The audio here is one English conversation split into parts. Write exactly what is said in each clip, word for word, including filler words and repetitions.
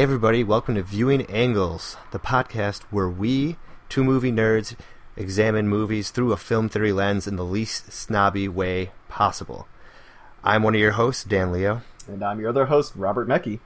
everybody, welcome to Viewing Angles, the podcast where we, two movie nerds, examine movies through a film theory lens in the least snobby way possible. I'm one of your hosts, Dan Leo. And I'm your other host, Robert Mecki.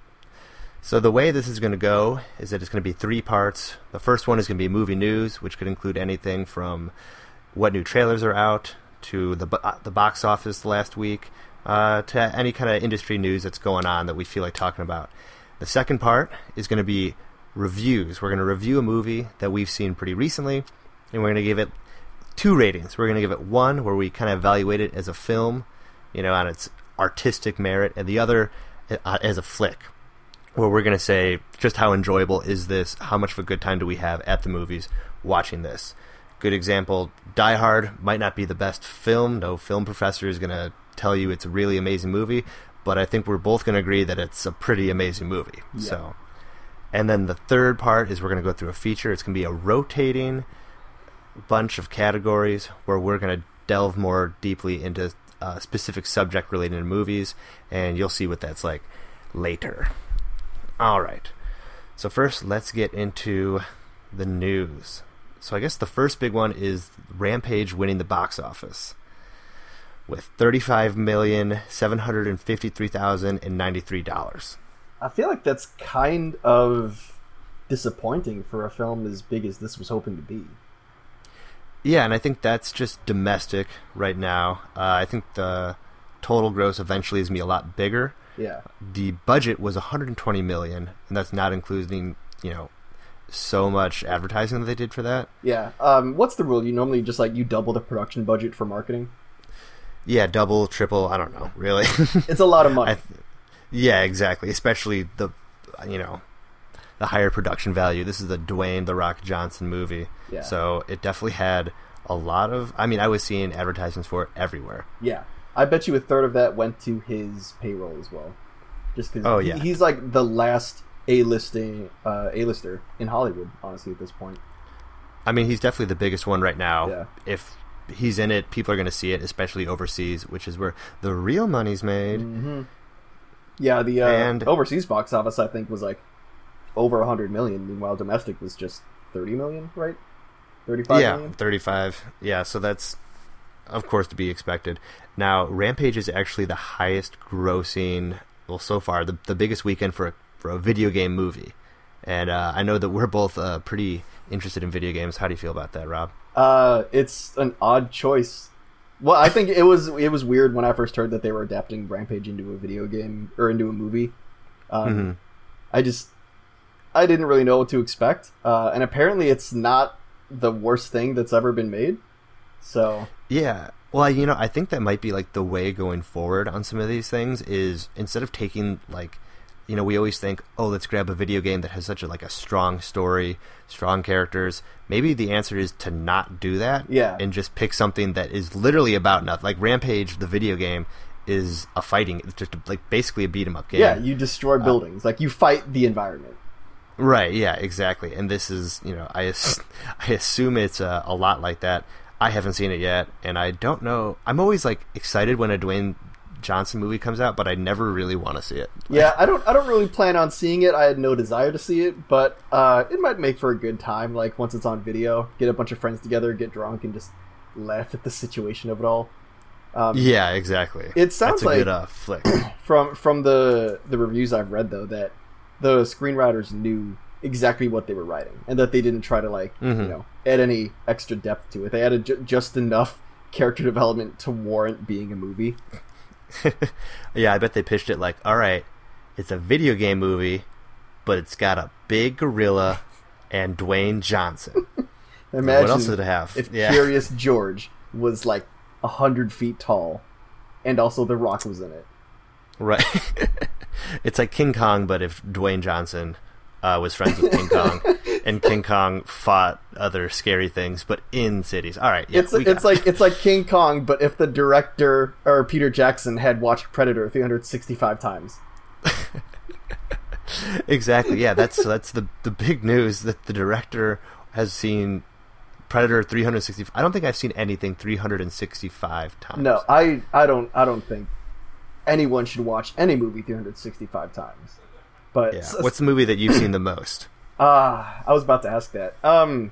So the way this is going to go is that it's going to be three parts. The first one is going to be movie news, which could include anything from what new trailers are out to the the box office last week, uh, to any kind of industry news that's going on that we feel like talking about. The second part is going to be reviews. We're going to review a movie that we've seen pretty recently, and we're going to give it two ratings. We're going to give it one where we kind of evaluate it as a film, you know, on its artistic merit, and the other uh, as a flick, where we're going to say just how enjoyable is this, how much of a good time do we have at the movies watching this. Good example, Die Hard might not be the best film. No film professor is going to tell you it's a really amazing movie, but I think we're both going to agree that it's a pretty amazing movie. Yeah. So, and then the third part is we're going to go through a feature. It's going to be a rotating bunch of categories where we're going to delve more deeply into a specific subject related to movies, and you'll see what that's like later. All right. So first, let's get into the news. So I guess the first big one is Rampage winning the box office with thirty-five million seven hundred fifty-three thousand ninety-three dollars. I feel like that's kind of disappointing for a film as big as this was hoping to be. Yeah, and I think that's just domestic right now. Uh, I think the total gross eventually is going to be a lot bigger. Yeah. The budget was one hundred twenty million dollars, and that's not including, you know, so much advertising that they did for that. Yeah. Um, what's the rule? You normally just, like, you double the production budget for marketing? Yeah, double, triple, I don't know, really. It's a lot of money. I th- yeah, exactly, especially the, you know, the higher production value. This is the Dwayne The Rock Johnson movie. Yeah. So it definitely had a lot of, I mean, I was seeing advertisements for it everywhere. Yeah. I bet you a third of that went to his payroll as well. Just because oh, he, yeah. he's like the last A-listing, uh, A-lister in Hollywood, honestly, at this point. I mean, he's definitely the biggest one right now. Yeah. If he's in it, people are going to see it, especially overseas, which is where the real money's made. Mm-hmm. Yeah, the uh, and, overseas box office, I think, was like over one hundred million. Meanwhile, domestic was just thirty million, right? thirty-five yeah, million? thirty-five. Yeah, so that's, of course, to be expected. Now, Rampage is actually the highest grossing, well, so far, the the biggest weekend for a, for a video game movie. And uh, I know that we're both uh, pretty interested in video games. How do you feel about that, Rob? Uh, it's an odd choice. Well, I think it was it was weird when I first heard that they were adapting Rampage into a video game or into a movie. Um, mm-hmm. I just I didn't really know what to expect, uh, and apparently it's not the worst thing that's ever been made. So yeah, well, you know, I think that might be like the way going forward on some of these things is instead of taking like, you know, we always think, oh, let's grab a video game that has such a like a strong story, strong characters. Maybe the answer is to not do that, yeah, and just pick something that is literally about nothing. Like Rampage, the video game, is a fighting, it's just like basically a beat 'em up game. Yeah, you destroy buildings, uh, like you fight the environment. Right. Yeah. Exactly. And this is, you know, I ass- I assume it's uh, a lot like that. I haven't seen it yet, and I don't know. I'm always like excited when a Dwayne Johnson movie comes out, but I never really want to see it. Yeah, I don't I don't really plan on seeing it. I had no desire to see it, but uh, it might make for a good time, like once it's on video, get a bunch of friends together, get drunk, and just laugh at the situation of it all. Um, yeah, exactly. It sounds That's a like good uh, flick. from from the the reviews I've read, though, that the screenwriters knew exactly what they were writing, and that they didn't try to like mm-hmm. you know add any extra depth to it. They added ju- just enough character development to warrant being a movie. Yeah, I bet they pitched it like, all right, it's a video game movie, but it's got a big gorilla and Dwayne Johnson. Imagine what else did it have? If yeah. Curious George was like a hundred feet tall, and also The Rock was in it. Right. It's like King Kong, but if Dwayne Johnson uh, was friends with King Kong, and King Kong fought other scary things, but in cities. All right, yeah, it's it's like it's like King Kong, but if the director or Peter Jackson had watched Predator three hundred sixty-five times. Exactly. Yeah, that's that's the the big news that the director has seen Predator three hundred sixty-five. I don't think I've seen anything three hundred sixty-five times. No, I I don't I don't think anyone should watch any movie three hundred sixty-five times. But Yeah. What's the movie that you've seen the most? Ah, uh, I was about to ask that. Um,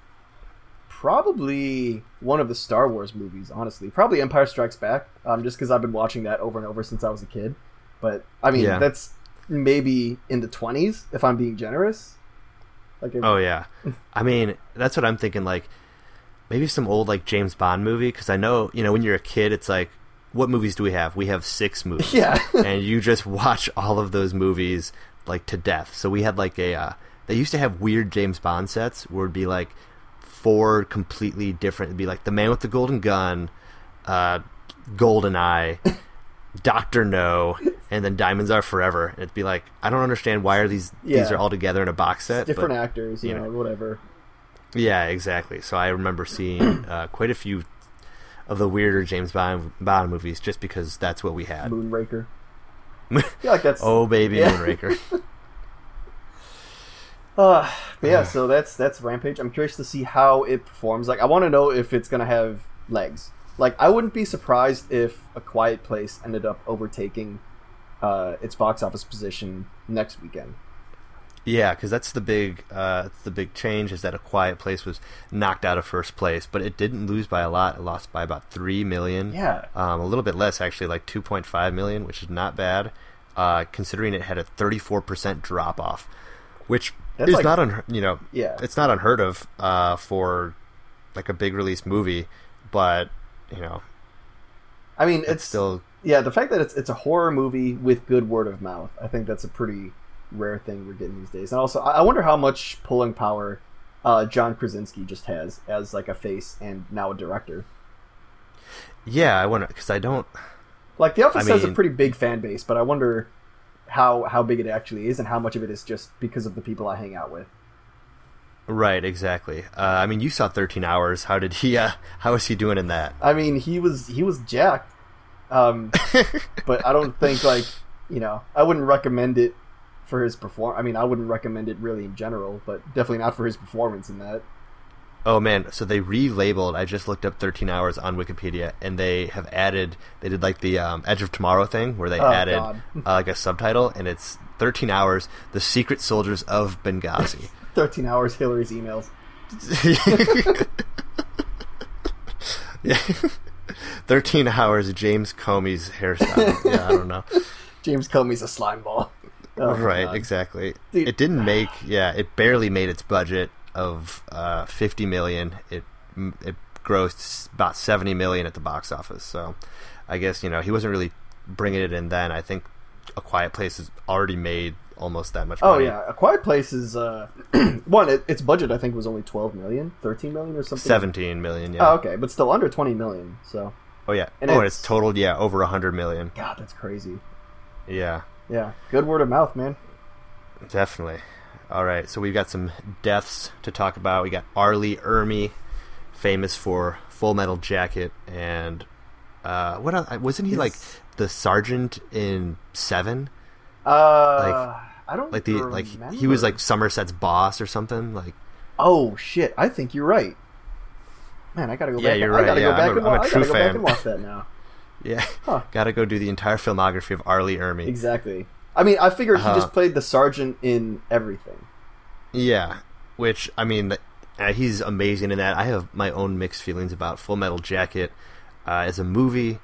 probably one of the Star Wars movies. Honestly, probably Empire Strikes Back. Um, just because I've been watching that over and over since I was a kid. But I mean, Yeah. that's maybe in the twenties if I'm being generous. Like, if, Oh yeah, I mean that's what I'm thinking. Like maybe some old like James Bond movie, because I know you know when you're a kid, it's like, what movies do we have? We have six movies. Yeah. And you just watch all of those movies like to death. So we had like a uh, they used to have weird James Bond sets where it'd be like four completely different. It'd be like The Man with the Golden Gun, uh, GoldenEye, Doctor No, and then Diamonds Are Forever. And it'd be like, I don't understand why are these Yeah. these are all together in a box set. different but, actors, you, you know, know. whatever. Yeah, exactly. So I remember seeing uh, quite a few of the weirder James Bond, Bond movies just because that's what we had. Moonraker. I feel like that's Oh, baby, Yeah. Moonraker. Uh, but yeah, so that's that's Rampage. I'm curious to see how it performs. Like, I want to know if it's gonna have legs. Like, I wouldn't be surprised if A Quiet Place ended up overtaking uh, its box office position next weekend. Yeah, because that's the big uh, the big change is that A Quiet Place was knocked out of first place, but it didn't lose by a lot. It lost by about three million. Yeah. um, a little bit less actually, like two point five million, which is not bad, uh, considering it had a thirty-four percent drop off, which That's is like- not un- you know Yeah. it's not unheard of uh, for like a big release movie, but you know I mean, it's it's still yeah. The fact that it's it's a horror movie with good word of mouth, I think that's a pretty rare thing we're getting these days. And also, I I wonder how much pulling power uh, John Krasinski just has as like a face and now a director. yeah. I wonder because I don't. Like, The Office I has a mean- pretty big fan base, but I wonder how how big it actually is and how much of it is just because of the people I hang out with. Right, exactly. Uh, I mean, you saw thirteen hours. How did he? Uh, how is he doing in that? I mean, he was he was jacked, um, but I don't think like you know I wouldn't recommend it for his perform. I mean, I wouldn't recommend it really in general, but definitely not for his performance in that. Oh man, so they relabeled. I just looked up thirteen hours on Wikipedia, and they have added. They did like the um, Edge of Tomorrow thing, where they Oh, added God. uh, like a subtitle, and it's thirteen hours: The Secret Soldiers of Benghazi. Thirteen hours, Hillary's emails. Yeah, thirteen hours: James Comey's hairstyle. Yeah, I don't know. James Comey's a slime ball. Oh, my Right, God. exactly. Dude. It didn't make. Yeah, it barely made its budget of uh, fifty million. It it grossed about seventy million at the box office. So, I guess you know he wasn't really bringing it in then. I think A Quiet Place has already made almost that much Oh money. yeah, A Quiet Place is uh, one. It, its budget I think was only twelve million, thirteen million or something. seventeen million. Yeah. Oh, okay, but still under twenty million. So, oh yeah. and oh, and it's- it's totaled yeah over a hundred million. God, that's crazy. Yeah, Yeah, good word of mouth, man. definitely. All right, so we've got some deaths to talk about. We got Arlie Ermy, famous for Full Metal Jacket, and uh, what else? Wasn't he like He's- the sergeant in Seven? Uh, I don't Like the like remember. he was like Somerset's boss or something. Like Oh shit! I think you're right. Man, I gotta go Yeah, back. you're I right, gotta yeah, go back I'm a- and I'm a wa- I true gotta go back fan. and watch that now. yeah, Huh. got to go do the entire filmography of Arlie Ermy. Exactly. I mean, I figured he Uh-huh. just played the sergeant in everything. Yeah, which I mean, uh, he's amazing in that. I have my own mixed feelings about Full Metal Jacket uh, as a movie,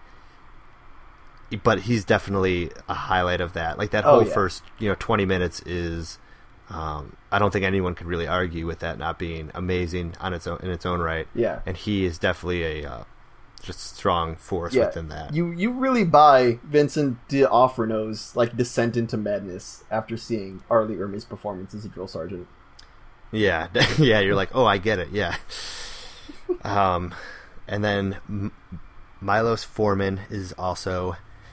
but he's definitely a highlight of that. Like that Oh, whole yeah. first, you know, twenty minutes is. Um, I don't think anyone could really argue with that not being amazing on its own in its own right. Yeah. And he is definitely a uh, just strong force Yeah, within that. you you really buy Vincent D'Onofrio's like descent into madness after seeing Arlie Ermey's performance as a drill sergeant. Yeah, yeah, you're like, oh, I get it. Yeah. Um, and then M- Milos Forman is also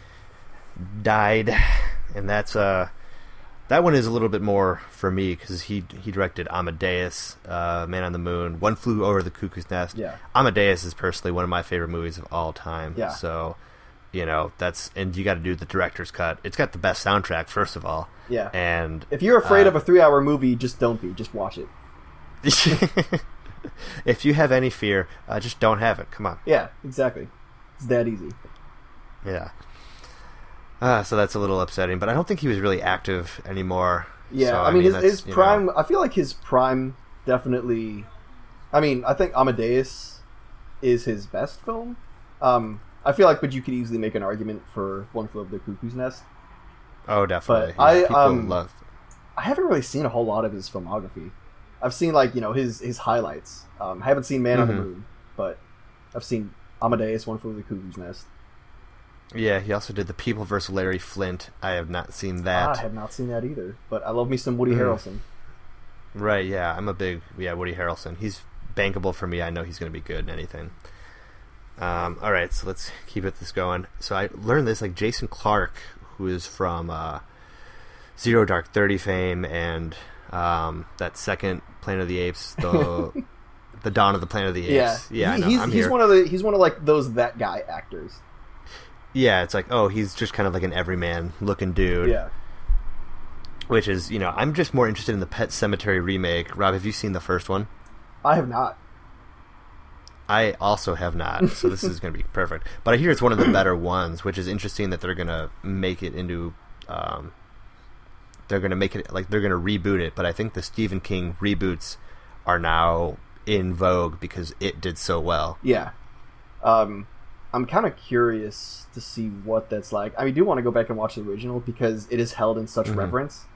died, and that's uh that one is a little bit more for me because he he directed Amadeus, uh, Man on the Moon, One Flew Over the Cuckoo's Nest. Yeah. Amadeus is personally one of my favorite movies of all time. Yeah. So, you know, that's and you got to do the director's cut. It's got the best soundtrack, first of all. Yeah. And If you're afraid uh, of a three-hour movie, just don't be. Just watch it. if you have any fear, uh, just don't have it. Come on. Yeah, exactly. It's that easy. Yeah. Uh, so that's a little upsetting, but I don't think he was really active anymore. Yeah, so, I mean, I mean his, his prime. know. I feel like his prime definitely. I mean, I think Amadeus is his best film. Um, I feel like, but you could easily make an argument for One Flew Over the Cuckoo's Nest. Oh, definitely. But yeah, I people um, love. I haven't really seen a whole lot of his filmography. I've seen like you know his his highlights. Um, I haven't seen Man mm-hmm. on the Moon, but I've seen Amadeus, One Flew Over the Cuckoo's Nest. Yeah, he also did The People versus Larry Flint. I have not seen that. I have not seen that either, but I love me some Woody mm. Harrelson. Right, yeah, I'm a big yeah Woody Harrelson. He's bankable for me. I know he's going to be good in anything. Um, all right, so let's keep it this going. So I learned this like Jason Clarke, who is from uh, Zero Dark Thirty fame and um, that second Planet of the Apes, the the Dawn of the Planet of the Apes. Yeah, yeah, he, no, he's I'm he's here. one of the he's one of like those that guy actors. Yeah, it's like, oh, he's just kind of like an everyman looking dude. Yeah. Which is, you know, I'm just more interested in the Pet Sematary remake. Rob, have you seen the first one? I have not. I also have not, so this is going to be perfect. But I hear it's one of the better ones, which is interesting that they're going to make it into... Um, they're going to make it... Like, they're going to reboot it, but I think the Stephen King reboots are now in vogue because it did so well. Yeah. Um... I'm kind of curious to see what that's like. I mean, I do want to go back and watch the original because it is held in such mm-hmm. reverence.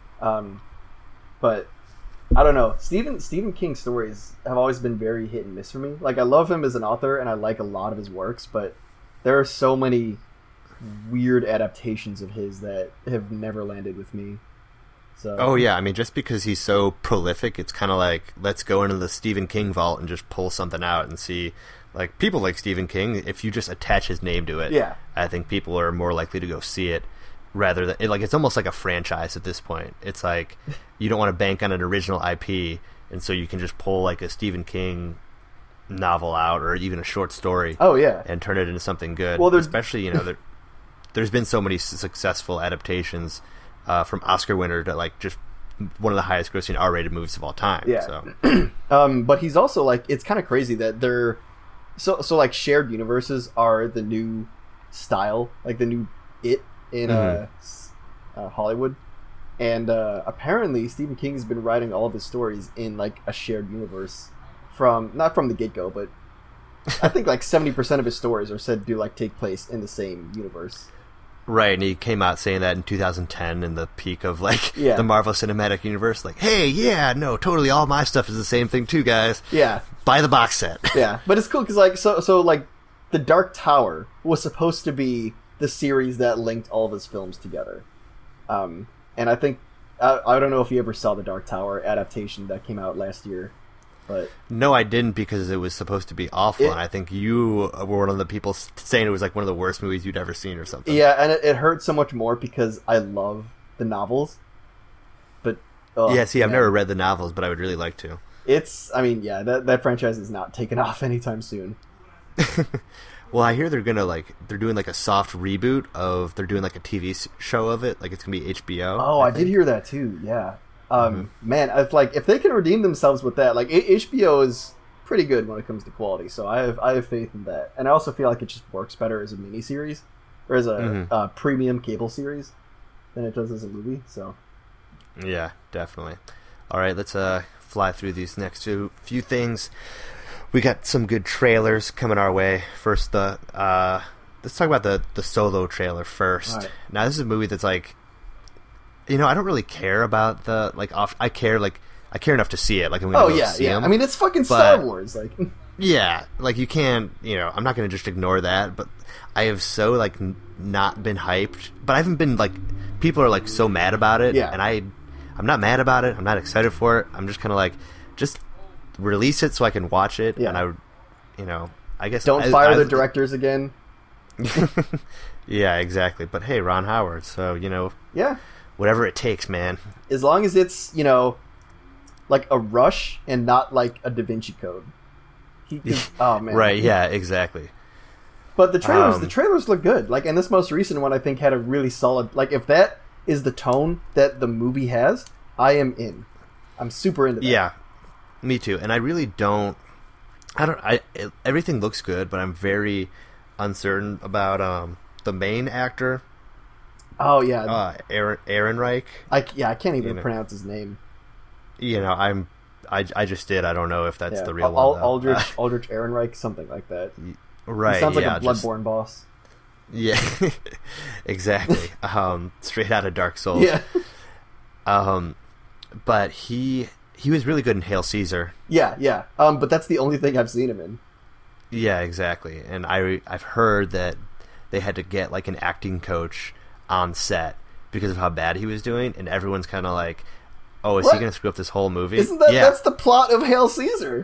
Um, but I don't know. Stephen Stephen King's stories have always been very hit and miss for me. Like, I love him as an author and I like a lot of his works, but there are so many weird adaptations of his that have never landed with me. So. Oh yeah, I mean, just because he's so prolific, it's kind of like, let's go into the Stephen King vault and just pull something out and see. Like, people like Stephen King, if you just attach his name to it, yeah. I think people are more likely to go see it rather than... It, like, it's almost like a franchise at this point. It's like, you don't want to bank on an original I P, and so you can just pull, like, a Stephen King novel out or even a short story. Oh, yeah. And turn it into something good. Well, especially, you know, there, there's been so many successful adaptations uh, from Oscar winner to, like, just one of the highest grossing R-rated movies of all time. Yeah. So. um, but he's also, like, it's kind of crazy that they're... So, so like shared universes are the new style, like the new it in mm-hmm. uh, uh, Hollywood, and uh, apparently Stephen King has been writing all of his stories in like a shared universe from not from the get go, but I think like seventy percent of his stories are said to like take place in the same universe. Right, and he came out saying that in two thousand ten in the peak of, like, yeah. the Marvel Cinematic Universe. Like, hey, yeah, no, totally, all my stuff is the same thing too, guys. Yeah. Buy the box set. Yeah, but it's cool because, like, so, so, like, The Dark Tower was supposed to be the series that linked all of his films together. Um, and I think, I, I don't know if you ever saw The Dark Tower adaptation that came out last year. But no, I didn't because it was supposed to be awful, it, and I think you were one of the people saying it was like one of the worst movies you'd ever seen or something. Yeah, and it, it hurt so much more because I love the novels. But oh, yeah, see, I've man. never read the novels, but I would really like to. It's, I mean, yeah, that that franchise is not taking off anytime soon. Well, I hear they're gonna like they're doing like a soft reboot of they're doing like a T V show of it, like it's gonna be H B O. Oh, I, I did hear that too. Yeah. Um, mm-hmm. Man, if like if they can redeem themselves with that, like H B O is pretty good when it comes to quality, so I have I have faith in that, and I also feel like it just works better as a miniseries or as a mm-hmm. uh, premium cable series than it does as a movie. So, yeah, definitely. All right, let's uh, fly through these next two few things. We got some good trailers coming our way. First, the uh, let's talk about the the Solo trailer first. Right. Now, this is a movie that's like. You know, I don't really care about the like. Off, I care like I care enough to see it. Like I'm gonna oh go yeah, see yeah. them. I mean, it's fucking Star Wars. Like, yeah, like you can't. You know, I'm not gonna just ignore that. But I have so like n- not been hyped. But I haven't been like people are like so mad about it. Yeah. And I, I'm not mad about it. I'm not excited for it. I'm just kind of like, just release it so I can watch it. Yeah. And I, you know, I guess don't I, fire I, the directors again. Yeah, exactly. But hey, Ron Howard. So you know. Yeah. Whatever it takes, man. As long as it's, you know, like a Rush and not like a Da Vinci Code. He, oh man. Right, yeah, exactly. But the trailers, um, the trailers look good. Like, and this most recent one, I think, had a really solid. Like, if that is the tone that the movie has, I am in. I'm super into that. Yeah, me too. And I really don't. I don't. I it, everything looks good, but I'm very uncertain about um, the main actor. Oh yeah, uh, Aaron Ehrenreich. I yeah I can't even you know. pronounce his name. You know, I'm I, I just did. I don't know if that's Yeah. the real Al- one. Though. Aldrich Uh, Aldrich Ehrenreich, something like that. right. He sounds like yeah, a just- Bloodborne boss. Yeah, exactly. um, straight out of Dark Souls. Yeah, Um, but he he was really good in Hail Caesar. yeah, yeah. Um, but that's the only thing I've seen him in. Yeah, exactly. And I I've heard that they had to get like an acting coach on set because of how bad he was doing, and everyone's kind of like, "Oh, is What? he going to screw up this whole movie?" Isn't that yeah. that's the plot of Hail Caesar?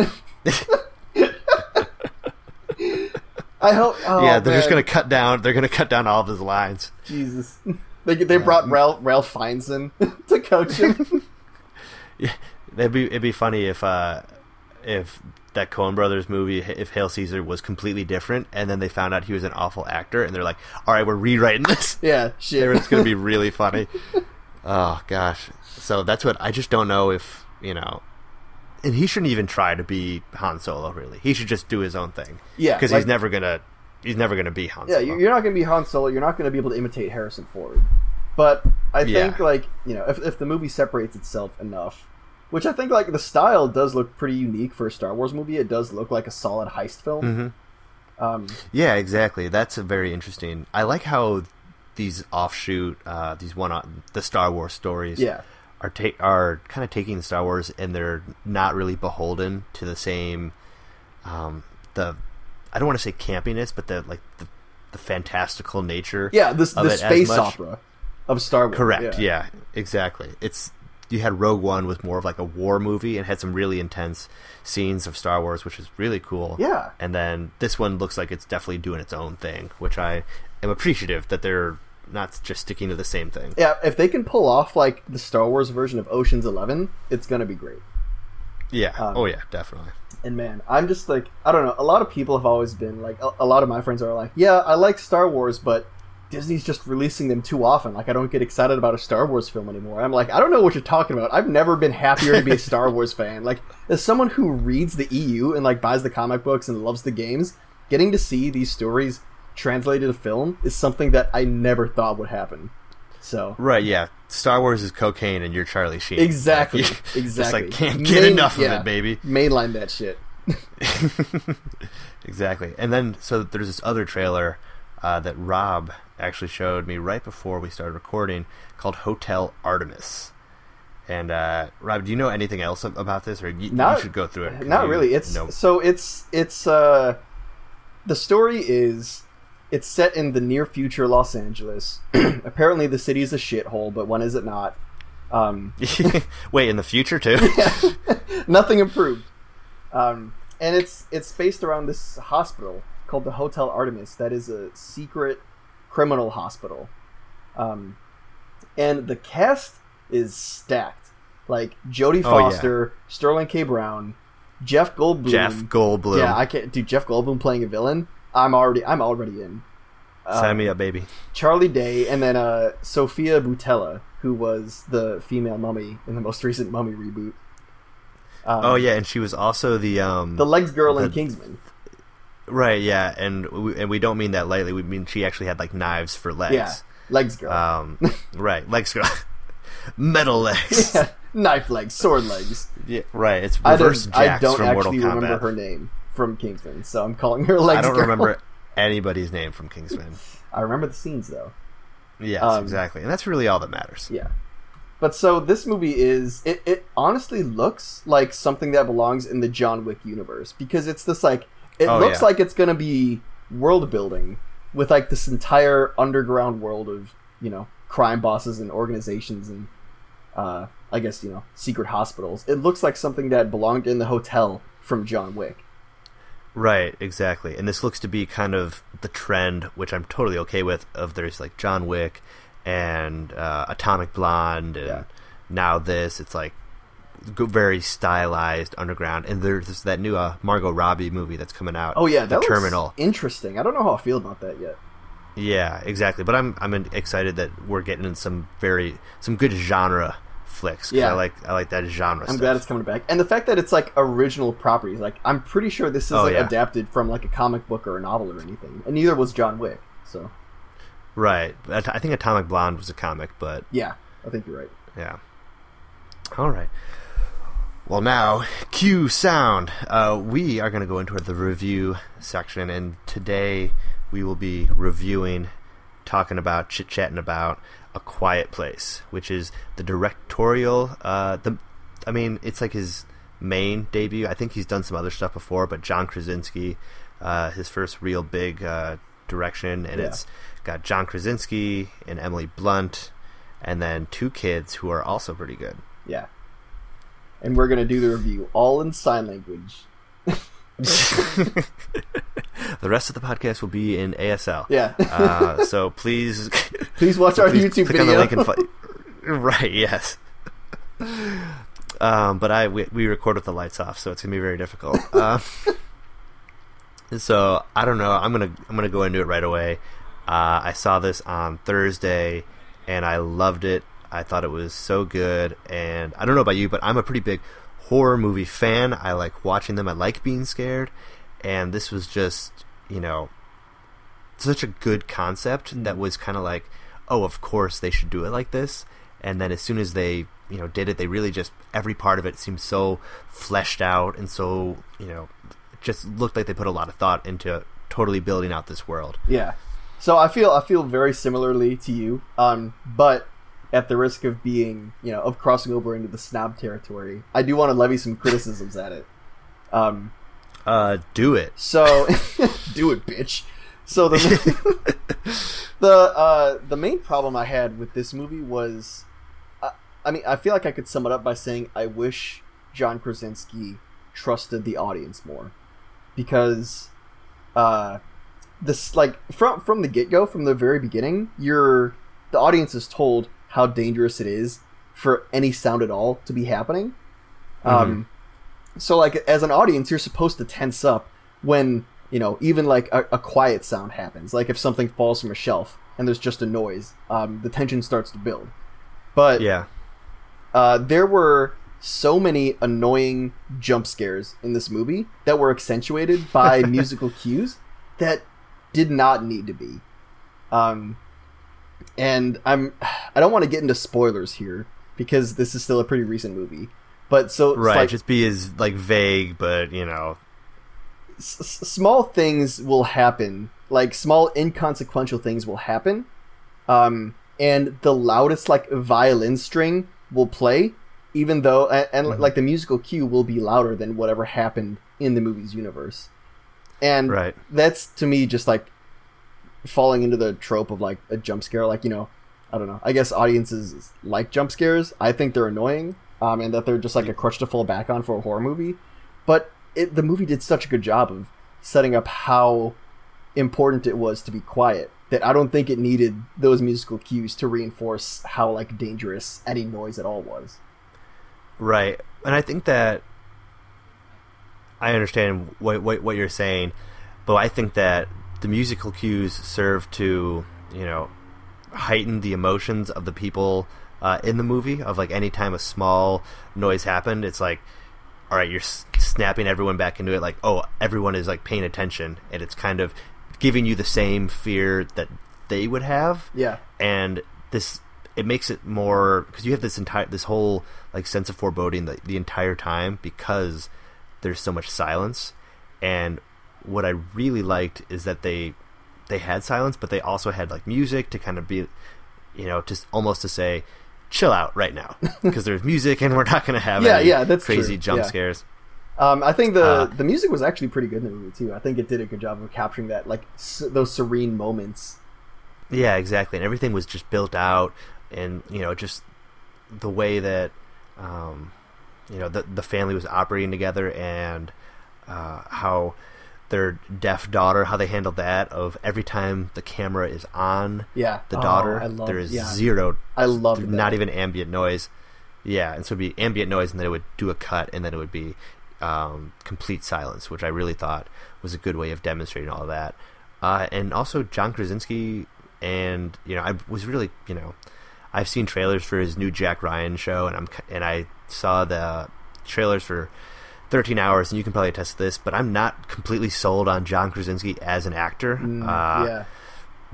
I hope. Oh, yeah, they're just man. going to cut down. They're going to cut down all of his lines. Jesus. They they brought Ralph Ralph Fiennes in to coach him. Yeah, it'd be it'd be funny if uh if that Coen Brothers movie, if Hail Caesar was completely different, and then they found out he was an awful actor, and they're like, "All right, we're rewriting this." Yeah, shit. It's going to be really funny. Oh gosh, so that's what I just don't know if you know. And he shouldn't even try to be Han Solo. Really, he should just do his own thing. Yeah, because like- he's never gonna he's never gonna be Han Yeah, Solo. you- you're not going to be Han Solo. You're not going to be able to imitate Harrison Ford. But I think, Yeah. like, you know, if, if the movie separates itself enough, which I think, like, the style does look pretty unique for a Star Wars movie. It does look like a solid heist film. Mm-hmm. Um, Yeah, exactly. That's a very interesting. I like how these offshoot, uh, these one, the Star Wars stories, yeah. are ta- are kind of taking Star Wars, and they're not really beholden to the same, um, the, I don't want to say campiness, but the like the, the fantastical nature. Yeah, this of the it as space much. opera of Star Wars. Correct. Yeah. exactly. It's you had Rogue One was more of like a war movie and had some really intense scenes of Star Wars, which is really cool. Yeah. And then this one looks like it's definitely doing its own thing, which I am appreciative that they're not just sticking to the same thing. Yeah, if they can pull off, like, the Star Wars version of Ocean's Eleven, it's going to be great. Yeah. Um, oh yeah, definitely. And man, I'm just like, I don't know, a lot of people have always been like, a, a lot of my friends are like, yeah, I like Star Wars, but Disney's just releasing them too often. Like, I don't get excited about a Star Wars film anymore. I'm like, I don't know what you're talking about. I've never been happier to be a Star Wars fan. Like, as someone who reads the E U and, like, buys the comic books and loves the games, getting to see these stories translated to film is something that I never thought would happen. So Right, yeah. Star Wars is cocaine and you're Charlie Sheen. exactly, Like, exactly. Just like can't get Main- enough yeah, of it, baby. Mainline that shit. Exactly. And then, so there's this other trailer uh, that Rob actually showed me right before we started recording called Hotel Artemis. And, uh, Rob, do you know anything else ab- about this? Or you, Not- you should go through it. 'cause Not you really. It's know- so it's it's uh the story is it's set in the near future Los Angeles. Apparently the city is a shithole, but when is it not? Um, Wait, in the future, too? nothing improved. Um, and it's it's based around this hospital called the Hotel Artemis that is a secret criminal hospital. Um, and the cast is stacked. Like Jodie Oh, yeah. Foster, Sterling K. Brown, Jeff Goldblum. Jeff Goldblum. Yeah, I can't. Dude, Jeff Goldblum playing a villain. I'm already. I'm already in. Sign Um, me up, baby. Charlie Day, and then uh, Sophia Boutella, who was the female mummy in the most recent Mummy reboot. Um, Oh, yeah, and she was also the... um the Legs girl in the- Kingsman. Right, yeah, and we, and we don't mean that lightly. We mean she actually had, like, knives for legs. Yeah, Legs girl. Um, right, legs girl. Metal legs. Yeah, knife legs, sword legs. Yeah, right. It's I don't. reverse I Jax don't from Mortal actually remember Kombat. her name from Kingsman, so I'm calling her Legs I don't girl. remember anybody's name from Kingsman. I remember the scenes though. Yes, Um, exactly, and that's really all that matters. Yeah. But so this movie is it, it honestly looks like something that belongs in the John Wick universe because it's this like it Oh, looks yeah. like it's gonna be world building with like this entire underground world of, you know, crime bosses and organizations and uh I guess, you know, secret hospitals. It looks like something that belonged in the hotel from John Wick. Right, exactly, and this looks to be kind of the trend, which I'm totally okay with. Of there's like John Wick and uh, Atomic Blonde, and Yeah. now this. It's like go- very stylized underground, and there's that new uh, Margot Robbie movie that's coming out. Oh yeah, The that looks Terminal. interesting. I don't know how I feel about that yet. Yeah, exactly. But I'm I'm excited that we're getting in some very some good genre flicks. 'Cause Yeah. I like I like that genre. I'm stuff. glad it's coming back. And the fact that it's like original properties, like I'm pretty sure this is Oh, like yeah. adapted from like a comic book or a novel or anything. And neither was John Wick. So Right. I think Atomic Blonde was a comic, but... Yeah, I think you're right. Yeah. All right. Well, now, cue sound. Uh, we are going to go into the review section, and today we will be reviewing, talking about, chit-chatting about A Quiet Place, which is the directorial... Uh, the, I mean, it's like his main debut. I think he's done some other stuff before, but John Krasinski, uh, his first real big uh, direction, and yeah. It's got John Krasinski and Emily Blunt, and then two kids who are also pretty good. Yeah. And we're going to do the review all in sign language. The rest of the podcast will be in A S L. Yeah. uh, so please... Please watch so our please YouTube click video. On the link and fi- right, yes. Um, but I we, we record with the lights off, so it's going to be very difficult. Uh, so, I don't know. I'm going to I'm gonna go into it right away. Uh, I saw this on Thursday, and I loved it. I thought it was so good, and I don't know about you, but I'm a pretty big horror movie fan. I like watching them. I like being scared, and this was just, you know, such a good concept that was kind of like, oh, of course they should do it like this. And then as soon as they, you know, did it, they really just, every part of it seemed so fleshed out and so, you know, it just looked like they put a lot of thought into totally building out this world. Yeah. So I feel I feel very similarly to you, um, but at the risk of being, you know, of crossing over into the snob territory, I do want to levy some criticisms at it. Um, uh, do it. So, do it, bitch. So the the uh, the main problem I had with this movie was, I, I mean, I feel like I could sum it up by saying I wish John Krasinski trusted the audience more, because, uh. This like from from the get-go, from the very beginning, you're the audience is told how dangerous it is for any sound at all to be happening. Mm-hmm. Um, so like as an audience, you're supposed to tense up when, you know, even like a, a quiet sound happens. Like if something falls from a shelf and there's just a noise, um, the tension starts to build. But yeah, uh, there were so many annoying jump scares in this movie that were accentuated by musical cues that did not need to be. Um, and I'm, I don't want to get into spoilers here because this is still a pretty recent movie. But so right, like, just be as like vague, but you know, s- small things will happen. Like small inconsequential things will happen. Um, and the loudest like violin string will play, even though, and, and mm-hmm. like the musical cue will be louder than whatever happened in the movie's universe. And right. That's, to me, just, like, falling into the trope of, like, a jump scare. Like, you know, I don't know. I guess audiences like jump scares. I think they're annoying, um, and that they're just, like, a crutch to fall back on for a horror movie. But it, the movie did such a good job of setting up how important it was to be quiet that I don't think it needed those musical cues to reinforce how, like, dangerous any noise at all was. Right. And I think that I understand what, what what you're saying, but I think that the musical cues serve to, you know, heighten the emotions of the people uh, in the movie. Of like any time a small noise happened, it's like, all right, you're s- snapping everyone back into it. Like, oh, everyone is like paying attention, and it's kind of giving you the same fear that they would have. Yeah, and this it makes it more because you have this entire this whole like sense of foreboding the, the entire time because there's so much silence. And what I really liked is that they they had silence, but they also had like music to kind of be, you know, just almost to say, chill out right now because there's music and we're not going to have yeah, any yeah, that's crazy true. jump yeah. scares. Um, I think the uh, the music was actually pretty good in the movie too. I think it did a good job of capturing that, like s- those serene moments. Yeah, exactly, and everything was just built out, and you know, just the way that um, you know the the family was operating together, and uh, how their deaf daughter, how they handled that. Of every time the camera is on, yeah. the oh, daughter, I love, there is yeah. zero. I love not even ambient noise. Yeah, and so it'd be ambient noise, and then it would do a cut, and then it would be um, complete silence, which I really thought was a good way of demonstrating all of that. Uh, and also John Krasinski, and you know, I was really, you know, I've seen trailers for his new Jack Ryan show, and I'm and I saw the trailers for thirteen hours, and you can probably attest to this, but I'm not completely sold on John Krasinski as an actor. Mm, uh, yeah.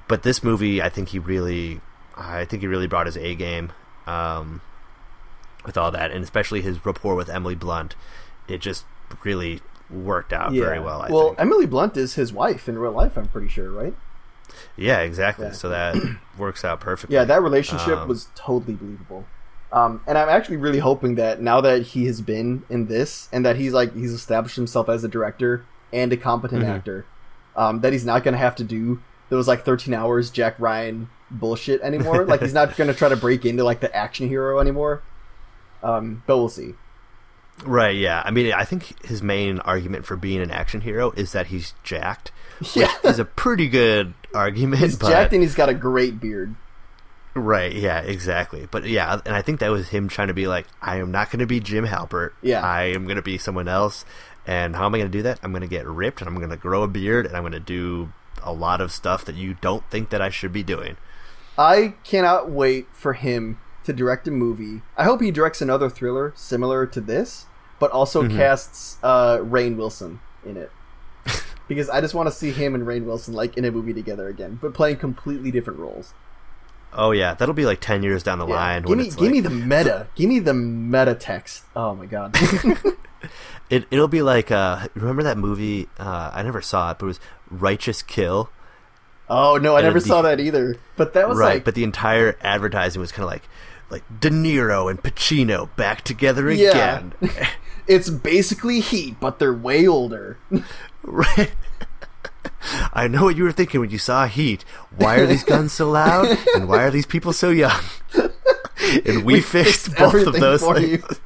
but this movie, I think he really, I think he really brought his A game um, with all that, and especially his rapport with Emily Blunt. It just really worked out yeah. very well. I well, think. Emily Blunt is his wife in real life. I'm pretty sure, right? Yeah, exactly. Yeah. So that works out perfectly. Yeah, that relationship um, was totally believable. Um, and I'm actually really hoping that now that he has been in this and that he's like he's established himself as a director and a competent mm-hmm. actor, um, that he's not going to have to do those like thirteen hours Jack Ryan bullshit anymore. Like he's not going to try to break into like the action hero anymore. Um, but we'll see. Right, yeah. I mean, I think his main argument for being an action hero is that he's jacked, which Yeah. is a pretty good argument. He's but... jacked and he's got a great beard. Right, yeah, exactly. But yeah, and I think that was him trying to be like, I am not going to be Jim Halpert. Yeah. I am going to be someone else. And how am I going to do that? I'm going to get ripped, and I'm going to grow a beard, and I'm going to do a lot of stuff that you don't think that I should be doing. I cannot wait for him to direct a movie. I hope he directs another thriller similar to this, but also Mm-hmm. casts uh, Rainn Wilson in it. Because I just want to see him and Rainn Wilson like in a movie together again, but playing completely different roles. Oh yeah, that'll be like ten years down the Yeah. line. Give when me, it's give like... me the meta. Give me the meta text. Oh my god. it it'll be like uh, remember that movie? Uh, I never saw it, but it was Righteous Kill. Oh no, I And never the- saw that either. But that was right, like, but the entire advertising was kind of like like De Niro and Pacino back together Yeah. again. it's basically Heat, but they're way older. Right. I know what you were thinking when you saw Heat. Why are these guns so loud? And why are these people so young? And we, We fixed, fixed both of everything those for things.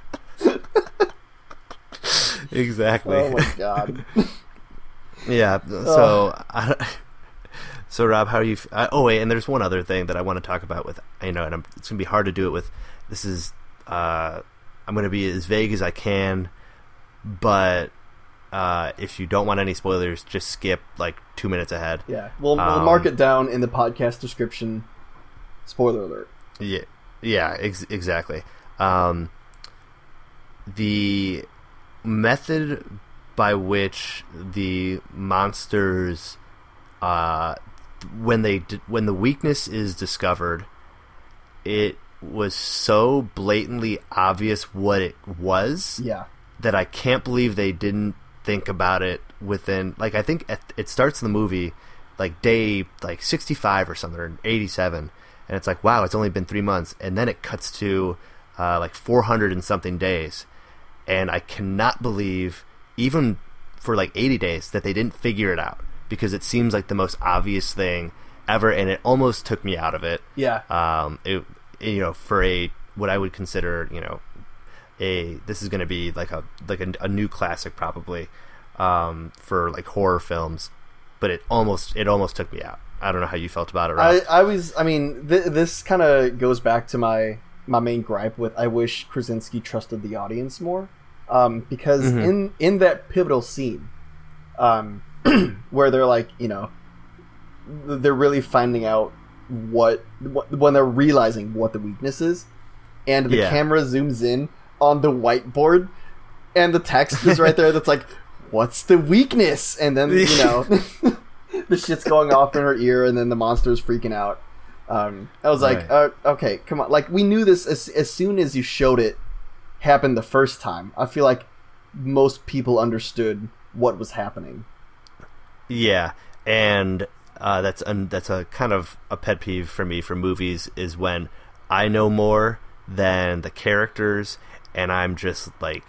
Exactly. Oh my god. Yeah. So, I, so Rob, how are you? F- I, oh wait, and there's one other thing that I want to talk about with you know, and I'm, it's gonna be hard to do it with. This is uh, I'm gonna be as vague as I can, but uh, if you don't want any spoilers, just skip like two minutes ahead. Yeah, we'll, we'll Um, mark it down in the podcast description. Spoiler alert. Yeah, yeah, ex- exactly. Um, the method by which the monsters, uh, when they d- when the weakness is discovered, it was so blatantly obvious what it was Yeah. that I can't believe they didn't think about it within. Like, I think at, it starts in the movie like day like sixty-five or something, or eighty-seven. And it's like, wow, it's only been three months. And then it cuts to uh, like four hundred and something days. And I cannot believe, even for like eighty days, that they didn't figure it out. Because it seems like the most obvious thing ever. And it almost took me out of it. Yeah. Um, it, you know, for a, what I would consider, you know, a, this is going to be like a, like a, a new classic probably um, for like horror films. But it almost, it almost took me out. I don't know how you felt about it, Rob. I, I was, I mean, th- this kind of goes back to my, my main gripe with I wish Krasinski trusted the audience more. Um, because Mhm. in, in that pivotal scene, um, where they're like, you know, they're really finding out what, what when they're realizing what the weakness is, and the Yeah. camera zooms in on the whiteboard, and the text is right there that's like, what's the weakness? And then, you know, the shit's going off in her ear, and then the monster's freaking out. Um, I was like, Right. uh, okay, come on. Like, we knew this as, as soon as you showed it happened the first time. I feel like most people understood what was happening. Yeah, and uh, that's an, that's a kind of a pet peeve for me for movies is when I know more than the characters, and I'm just like,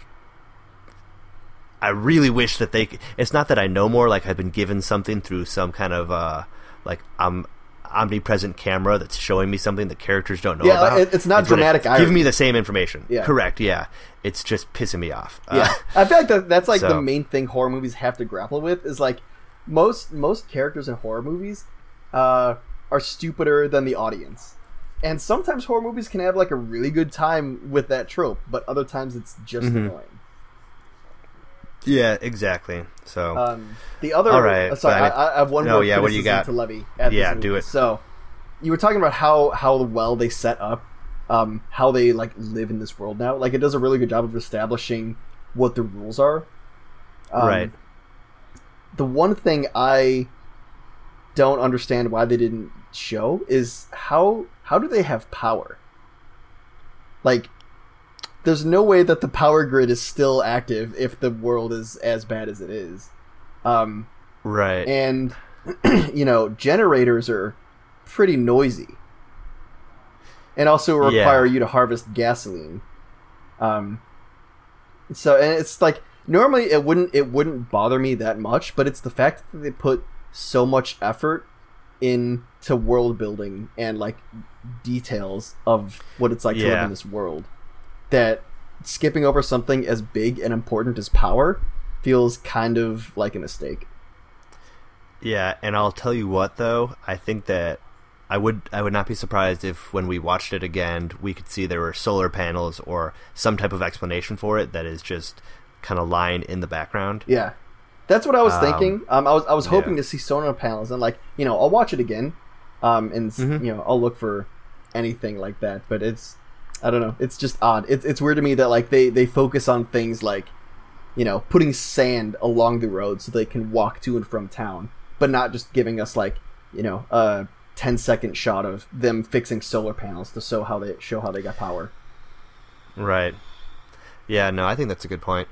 I really wish that they. It's not that I know more, like I've been given something through some kind of uh, like um, omnipresent camera that's showing me something that characters don't know Yeah, about. it- it's not when dramatic Give irony. me the same information. Yeah. Correct. Yeah, it's just pissing me off. Yeah, Uh, I feel like that, that's like so- the main thing horror movies have to grapple with is like most most characters in horror movies uh, are stupider than the audience, and sometimes horror movies can have like a really good time with that trope, but other times it's just Mhm. annoying. yeah, exactly. So. Um, the other, All right, uh, sorry, but I, I have one no, more yeah, what do you criticism got? to levy. At Yeah, this do movie. it. So, you were talking about how how well they set up, um, how they like live in this world now. Like, it does a really good job of establishing what the rules are. Um, Right. The one thing I don't understand why they didn't show is how how do they have power? Like, there's no way that the power grid is still active if the world is as bad as it is. Um, right. And, you know, generators are pretty noisy. And also require yeah. you to harvest gasoline. Um, so, and it's like, normally it wouldn't it wouldn't bother me that much, but it's the fact that they put so much effort into world building and, like, details of what it's like yeah. to live in this world, that skipping over something as big and important as power feels kind of like a mistake. Yeah, and I'll tell you what, though, I think that I would I would not be surprised if when we watched it again, we could see there were solar panels or some type of explanation for it that is just kind of lying in the background. Yeah, that's what I was um, thinking. Um, I was I was hoping yeah. to see solar panels, and, like, you know, I'll watch it again, um, and mm-hmm. you know, I'll look for anything like that. But it's, I don't know, it's just odd. It's it's weird to me that, like, they they focus on things like, you know, putting sand along the road so they can walk to and from town, but not just giving us, like, you know, a ten second shot of them fixing solar panels to show how they show how they got power. Right. Yeah, no, I think that's a good point.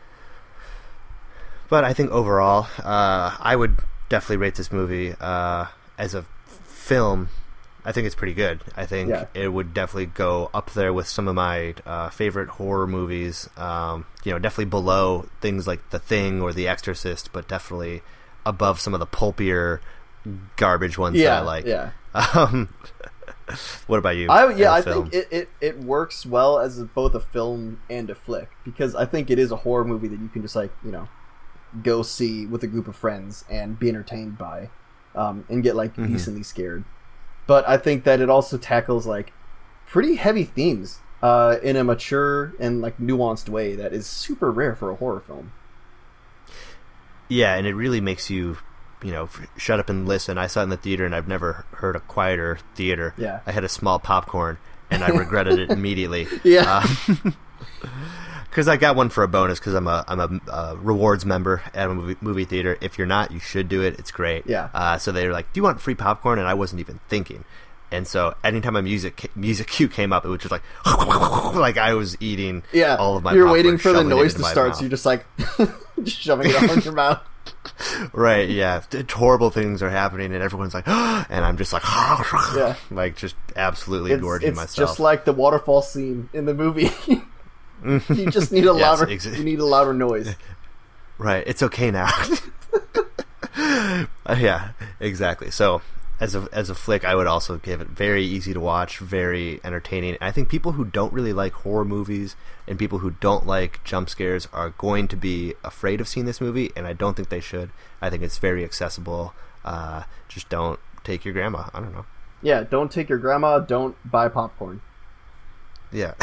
But I think overall, uh, I would definitely rate this movie uh, as a film. I think it's pretty good. I think yeah. it would definitely go up there with some of my uh, favorite horror movies. Um, you know, definitely below things like The Thing or The Exorcist, but definitely above some of the pulpier garbage ones yeah, that I like. Yeah. Um, what about you? I, yeah, I film? think it, it, it works well as a, both a film and a flick, because I think it is a horror movie that you can just, like, you know, go see with a group of friends and be entertained by, um, and get, like, mm-hmm. decently scared. But I think that it also tackles, like, pretty heavy themes uh, in a mature and, like, nuanced way that is super rare for a horror film. Yeah, and it really makes you, you know, shut up and listen. I saw it in the theater, and I've never heard a quieter theater. Yeah. I had a small popcorn, and I regretted it immediately. Yeah. Because uh, I got one for a bonus, because I'm a I'm a uh, rewards member at a movie, movie theater. If you're not, you should do it. It's great. Yeah. Uh, so they were like, "Do you want free popcorn?" And I wasn't even thinking. And so anytime a music music cue came up, it was just like, like I was eating yeah. all of my You're popcorn, waiting for the noise to start, mouth. so you're just like just shoving it all in your mouth. Right, yeah. Horrible things are happening, and everyone's like, and I'm just like, yeah. like just absolutely it's, gorging it's myself. It's just like the waterfall scene in the movie. You just need a yes, louder. Exa- you need a louder noise. Right, it's okay now. uh, yeah, exactly. So, as a as a flick, I would also give it very easy to watch, very entertaining. And I think people who don't really like horror movies and people who don't like jump scares are going to be afraid of seeing this movie, and I don't think they should. I think it's very accessible. Uh, just don't take your grandma. I don't know. Yeah, don't take your grandma. Don't buy popcorn. Yeah.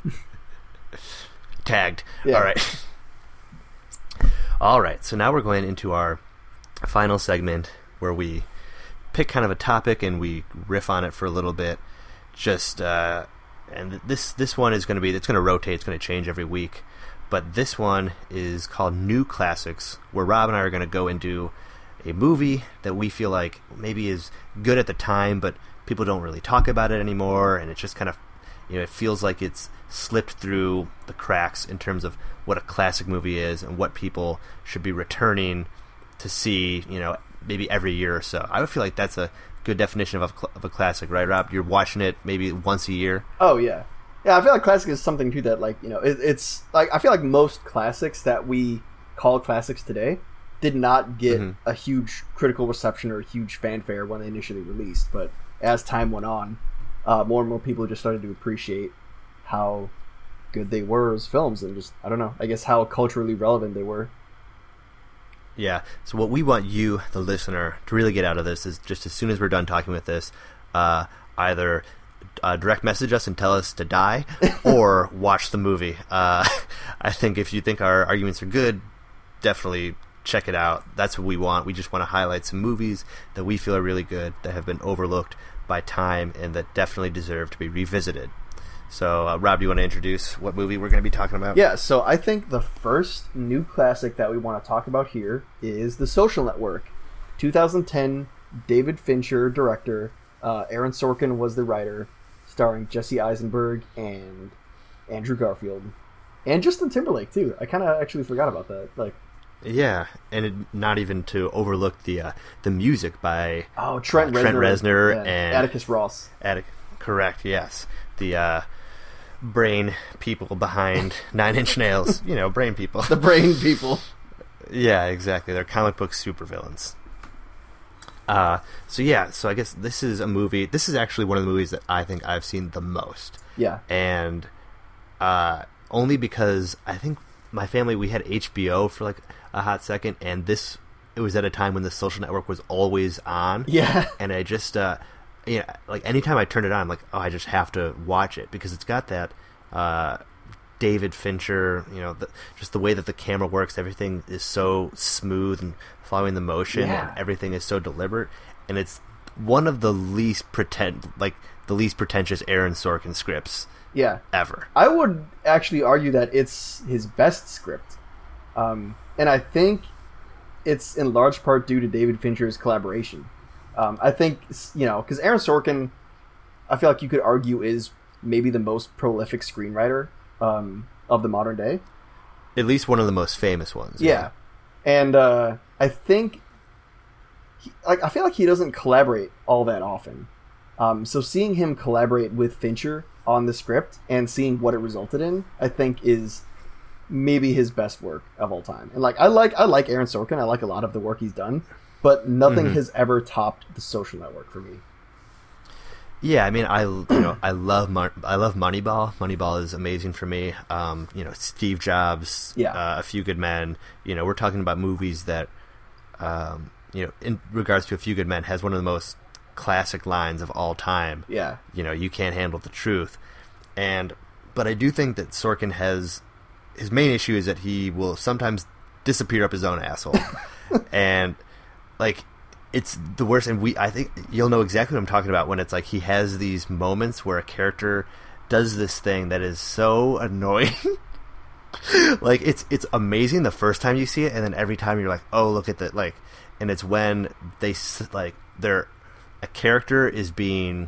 Tagged. Yeah. All right. All right. So now we're going into our final segment where we pick kind of a topic and we riff on it for a little bit. Just uh, and this this one is going to be it's going to rotate. It's going to change every week. But this one is called New Classics, where Rob and I are going to go into a movie that we feel like maybe is good at the time, but people don't really talk about it anymore, and it's just kind of, you know, it feels like it's slipped through the cracks in terms of what a classic movie is and what people should be returning to see, you know, maybe every year or so. I would feel like that's a good definition of a, cl- of a classic, right, Rob? You're watching it maybe once a year. Oh, yeah. Yeah, I feel like classic is something, too, that, like, you know, it, it's, like, I feel like most classics that we call classics today did not get mm-hmm. a huge critical reception or a huge fanfare when they initially released, but as time went on, uh, more and more people just started to appreciate how good they were as films, and just, I don't know, I guess how culturally relevant they were. Yeah, so what we want you, the listener, to really get out of this is just as soon as we're done talking with this, uh, either uh, direct message us and tell us to die, or watch the movie. Uh, I think if you think our arguments are good, definitely check it out. That's what we want. We just want to highlight some movies that we feel are really good, that have been overlooked by time, and that definitely deserve to be revisited. So, uh, Rob, do you want to introduce what movie we're going to be talking about? Yeah, so I think the first new classic that we want to talk about here is The Social Network, twenty ten David Fincher, director. Uh, Aaron Sorkin was the writer, starring Jesse Eisenberg and Andrew Garfield, and Justin Timberlake too. I kind of actually forgot about that. Like, yeah, and it, not even to overlook the uh, the music by oh Trent uh, Reznor, Trent Reznor yeah, and Atticus Ross. Attic- correct, yes, the uh, brain people behind Nine Inch Nails. You know, brain people. The brain people. Yeah, exactly. They're comic book supervillains. Uh, so yeah, so I guess this is a movie. This is actually one of the movies that I think I've seen the most. Yeah, and uh, only because I think my family, we had H B O for like a hot second, and this it was at a time when The Social Network was always on. Yeah, and I just uh, yeah, like anytime I turn it on, I'm like, oh, I just have to watch it because it's got that uh, David Fincher, you know, the, just the way that the camera works, everything is so smooth and following the motion, yeah. and everything is so deliberate, and it's one of the least pretend like the least pretentious Aaron Sorkin scripts. Yeah, ever. I would actually argue that it's his best script, um, and I think it's in large part due to David Fincher's collaboration. Um, I think, you know, because Aaron Sorkin, I feel like you could argue is maybe the most prolific screenwriter um, of the modern day. At least one of the most famous ones. Yeah, yeah. And uh, I think, he, like, I feel like he doesn't collaborate all that often. Um, so seeing him collaborate with Fincher on the script and seeing what it resulted in, I think is maybe his best work of all time. And like I like I like Aaron Sorkin, I like a lot of the work he's done, but nothing mm-hmm. has ever topped The Social Network for me. Yeah, I mean, I you know I love Mon- I love Moneyball. Moneyball is amazing for me. Um, you know, Steve Jobs, yeah. uh, A Few Good Men. You know, we're talking about movies that, um, you know, in regards to A Few Good Men, has one of the most classic lines of all time. Yeah, you know, you can't handle the truth, and but I do think that Sorkin has his main issue is that he will sometimes disappear up his own asshole, and like. It's the worst, and we I think you'll know exactly what I'm talking about when it's like he has these moments where a character does this thing that is so annoying. Like it's it's amazing the first time you see it, and then every time you're like, oh, look at that, like, and it's when they like they're a character is being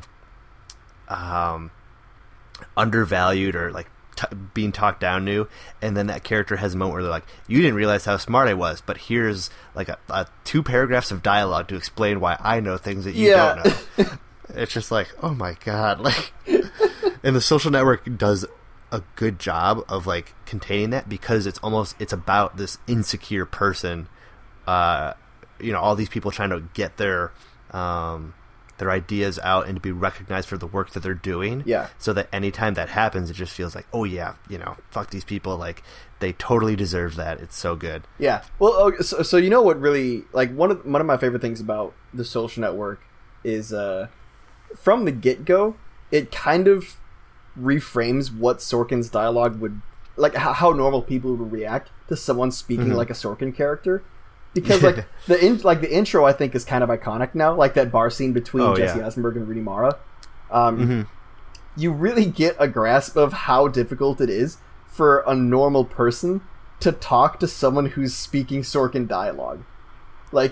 um undervalued or like T- being talked down to, and then that character has a moment where they're like, you didn't realize how smart I was, but here's like a, a two paragraphs of dialogue to explain why I know things that you yeah. don't know. It's just like, oh my god, like and The Social Network does a good job of like containing that, because it's almost it's about this insecure person, uh you know, all these people trying to get their um their ideas out and to be recognized for the work that they're doing. Yeah. So that anytime that happens, it just feels like, oh yeah, you know, fuck these people. Like they totally deserve that. It's so good. Yeah. Well, okay, so, so you know what really, like one of, one of my favorite things about The Social Network is uh, from the get-go, it kind of reframes what Sorkin's dialogue would, like how, how normal people would react to someone speaking mm-hmm. like a Sorkin character. Because like the in, like the intro, I think is kind of iconic now. Like that bar scene between oh, Jesse yeah. Eisenberg and Rooney Mara. Um, mm-hmm. You really get a grasp of how difficult it is for a normal person to talk to someone who's speaking Sorkin dialogue. Like,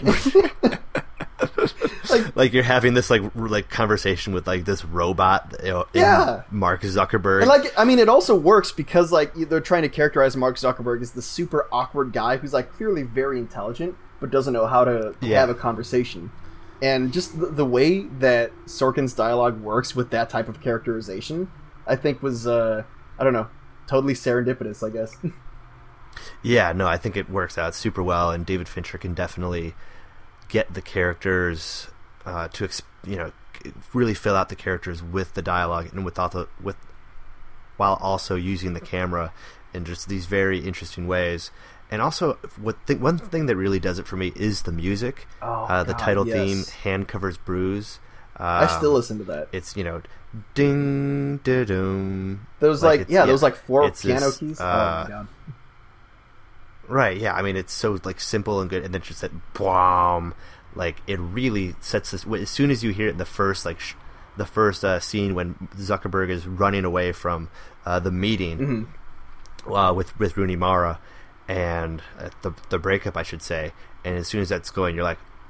like, like you're having this like r- like conversation with like this robot, you know, yeah, Mark Zuckerberg. And like, I mean, it also works because like they're trying to characterize Mark Zuckerberg as the super awkward guy who's like clearly very intelligent but doesn't know how to yeah. have a conversation. And just the, the way that Sorkin's dialogue works with that type of characterization, I think was uh, I don't know, totally serendipitous, I guess. Yeah, no, I think it works out super well, and David Fincher can definitely get the characters uh, to, you know, really fill out the characters with the dialogue and without the with, while also using the camera in just these very interesting ways. And also, what th- one thing that really does it for me is the music. Oh, uh, the God, title yes. theme, "Hand Covers Bruise." Um, I still listen to that. It's, you know, ding, da doom. Those like, like yeah, yeah, those like four piano this, keys. Uh, oh my God. Right, yeah. I mean, it's so like simple and good, and then just that boom, like it really sets this. As soon as you hear it, in the first like sh- the first uh, scene when Zuckerberg is running away from uh, the meeting mm-hmm. uh, with with Rooney Mara, and uh, the the breakup, I should say. And as soon as that's going, you're like,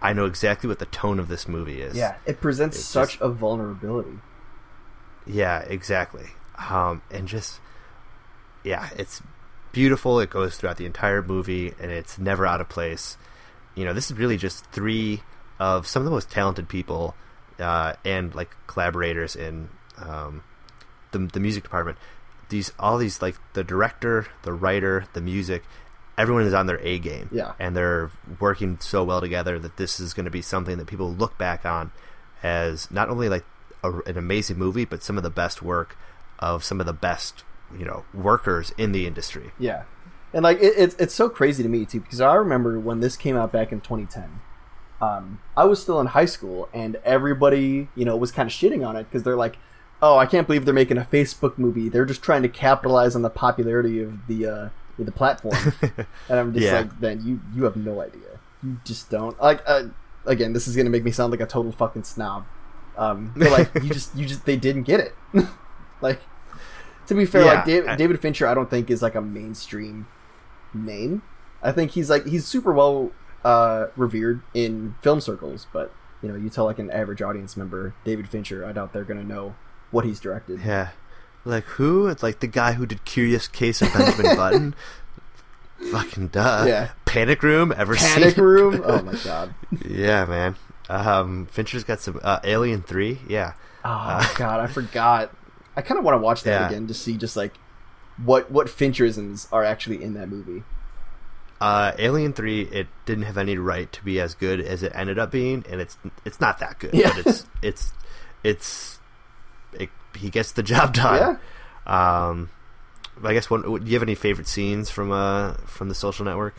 I know exactly what the tone of this movie is. Yeah, it presents It's such just- a vulnerability. Yeah, exactly. Um, and just, yeah, it's beautiful. It goes throughout the entire movie, and it's never out of place. You know, this is really just three of some of the most talented people uh, and like collaborators in um, the the music department. These all these like the director, the writer, the music. Everyone is on their A game, Yeah. and they're working so well together that this is going to be something that people look back on as not only like a, an amazing movie, but some of the best work of some of the best, you know, workers in the industry. Yeah, and like it, it's it's so crazy to me too, because I remember when this came out back in twenty ten. Um, I was still in high school, and everybody, you know, was kind of shitting on it because they're like, "Oh, I can't believe they're making a Facebook movie. They're just trying to capitalize on the popularity of the uh, the platform." And I'm just Yeah. like, "Man, you you have no idea. You just don't like." Uh, again, this is gonna make me sound like a total fucking snob. Um, but like, you just you just they didn't get it. Like, to be fair, Yeah, like David, I- David Fincher, I don't think is like a mainstream name. I think he's like he's super well uh, revered in film circles, but you know, you tell like an average audience member David Fincher, I doubt they're gonna know what he's directed. Yeah, like who? It's like the guy who did Curious Case of Benjamin Button. Fucking duh. Yeah. Panic Room. Ever Panic seen? Room. Oh my god. Yeah, man. Um, Fincher's got some uh, Alien three. Yeah. Oh Uh, god, I forgot. I kind of want to watch that Yeah. again to see just like what what Fincherisms are actually in that movie. Uh, Alien three, it didn't have any right to be as good as it ended up being, and it's it's not that good. Yeah. But it's it's it's it, he gets the job done. Yeah. Um, I guess one. Do you have any favorite scenes from uh from The Social Network?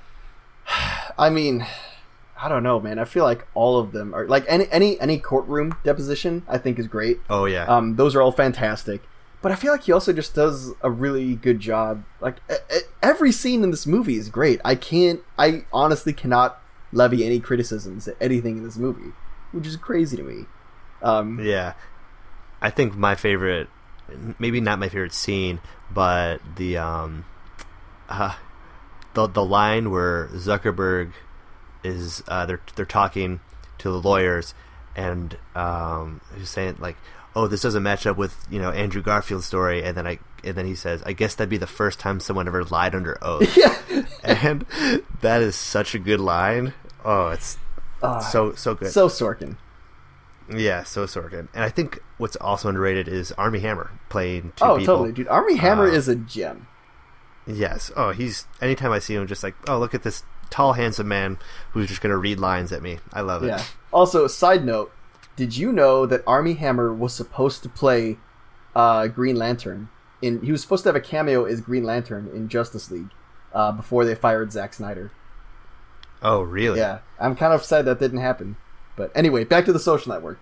I mean, I don't know, man. I feel like all of them are like any any any courtroom deposition. I think is great. Oh yeah. Um, those are all fantastic. But I feel like he also just does a really good job. Like e- e- every scene in this movie is great. I can't. I honestly cannot levy any criticisms at anything in this movie, which is crazy to me. Um, Yeah, I think my favorite, maybe not my favorite scene, but the um, uh, the the line where Zuckerberg is uh, they're they're talking to the lawyers, and um, he's saying like, "Oh, this doesn't match up with you know Andrew Garfield's story," and then I and then he says, "I guess that'd be the first time someone ever lied under oath," yeah. and that is such a good line. Oh, it's Uh, so so good. So Sorkin. Yeah, so Sorkin. And I think what's also underrated is Armie Hammer playing two Oh, people. totally, dude. Armie Hammer Uh, is a gem. Yes. Oh, he's anytime I see him, just like, oh, look at this tall, handsome man who's just going to read lines at me. I love it. Yeah. Also, side note, did you know that Armie Hammer was supposed to play uh, Green Lantern? In he was supposed to have a cameo as Green Lantern in Justice League uh, before they fired Zack Snyder. Oh, really? Yeah, I'm kind of sad that didn't happen. But anyway, back to The Social Network.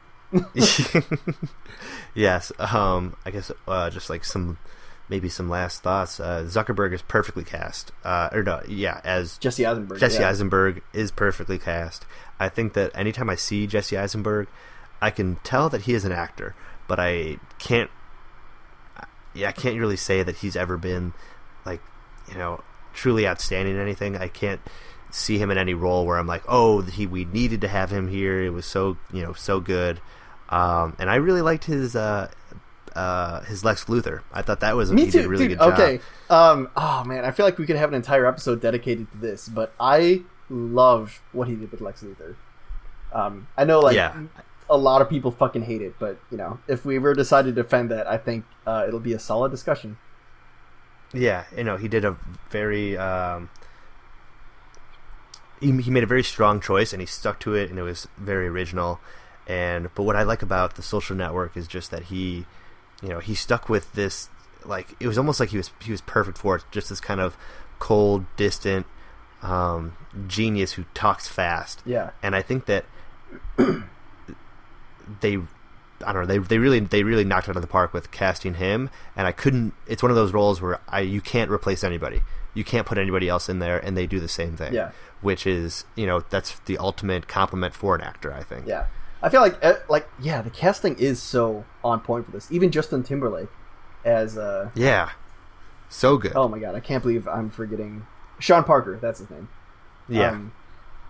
Yes. Um. I guess uh, just like some, maybe some last thoughts. Uh, Zuckerberg is perfectly cast. Uh, or no, yeah, as Jesse Eisenberg. Jesse yeah. Eisenberg is perfectly cast. I think that anytime I see Jesse Eisenberg, I can tell that he is an actor, but I can't. Yeah, I can't really say that he's ever been, like, you know, truly outstanding in anything. I can't see him in any role where I'm like, oh, he we needed to have him here. It was so you know so good, um, and I really liked his uh, uh, his Lex Luthor. I thought that was Me he too, did a really dude. good job. Okay. Um. Oh man, I feel like we could have an entire episode dedicated to this, but I love what he did with Lex Luthor. Um. I know, like, Yeah. a lot of people fucking hate it, but you know, if we ever decide to defend that, I think uh, it'll be a solid discussion. Yeah, you know, he did a very um, he he made a very strong choice and he stuck to it, and it was very original. And but what I like about The Social Network is just that he, you know, he stuck with this, like, it was almost like he was he was perfect for it, just this kind of cold, distant um, genius who talks fast. Yeah. And I think that they I don't know, they they really they really knocked it out of the park with casting him, and I couldn't it's one of those roles where I you can't replace anybody. You can't put anybody else in there and they do the same thing. Yeah. Which is, you know, that's the ultimate compliment for an actor, I think. Yeah. I feel like, uh, like, yeah, the casting is so on point for this. Even Justin Timberlake as, uh, Yeah. So good. oh my god, I can't believe I'm forgetting Sean Parker. That's his name. yeah. Um,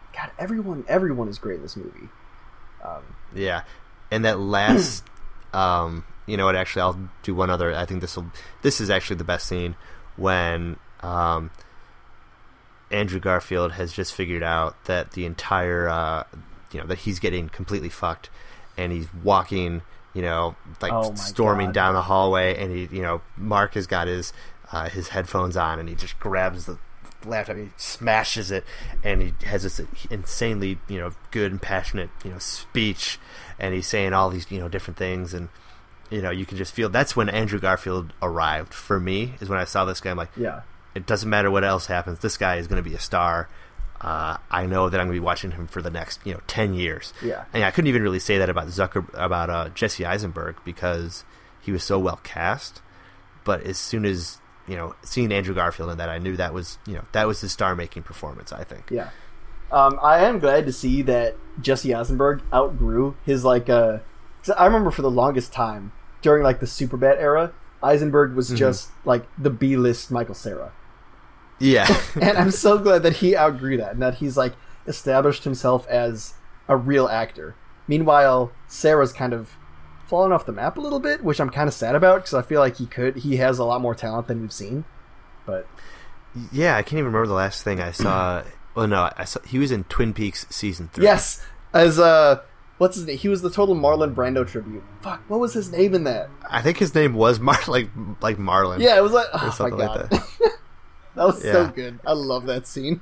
God, everyone, everyone is great in this movie. Um, yeah, and that last, um, you know what? Actually, I'll do one other. I think this will. This is actually the best scene when um, Andrew Garfield has just figured out that the entire, uh, you know, that he's getting completely fucked, and he's walking, you know, like Oh my storming God. down the hallway, and he, you know, Mark has got his uh, his headphones on, and he just grabs the laptop, he smashes it, and he has this insanely, you know, good and passionate, you know, speech, and he's saying all these, you know, different things, and you know, you can just feel that's when Andrew Garfield arrived for me. Is when I saw this guy, I'm like, yeah, it doesn't matter what else happens, this guy is going to be a star. Uh, I know that I'm going to be watching him for the next, you know, ten years. yeah, And I couldn't even really say that about Zucker, about uh, Jesse Eisenberg, because he was so well cast. But as soon as, you know, seeing Andrew Garfield in that, I knew that was, you know, that was his star-making performance, I think. yeah. Um, I am glad to see that Jesse Eisenberg outgrew his, like, uh, 'cause I remember for the longest time, during, like, the Superbad era, Eisenberg was Mhm. just, like, the B-list Michael Cera. Yeah. And I'm so glad that he outgrew that, and that he's, like, established himself as a real actor. Meanwhile, Sarah's kind of fallen off the map a little bit, which I'm kind of sad about, because I feel like he could, he has a lot more talent than we've seen. But Yeah, I can't even remember the last thing I saw. Well, no, I saw he was in Twin Peaks season three. yes, as uh, what's his name? He was the total Marlon Brando tribute. Fuck, what was his name in that? I think his name was Mar like like Marlon. Yeah, it was like, or oh my something god, like that. that was so Yeah. good. I love that scene.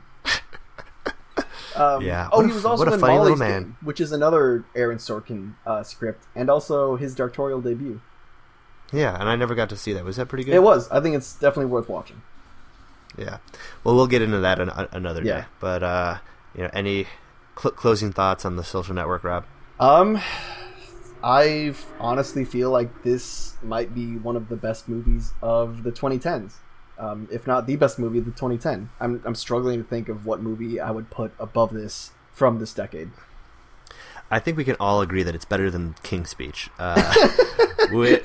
Um, Yeah. Oh, What he a- was also what a in funny little Molly's man. Game, which is another Aaron Sorkin uh, script, and also his directorial debut. Yeah, and I never got to see that. Was that pretty good? It was. I think it's definitely worth watching. Yeah. Well, we'll get into that an- another Yeah. day. But uh, you know, any cl- closing thoughts on The Social Network, Rob? Um, I honestly feel like this might be one of the best movies of the twenty tens. Um, if not the best movie of the twenty ten. I'm I'm struggling to think of what movie I would put above this from this decade. I think we can all agree that it's better than King's Speech. Uh, we-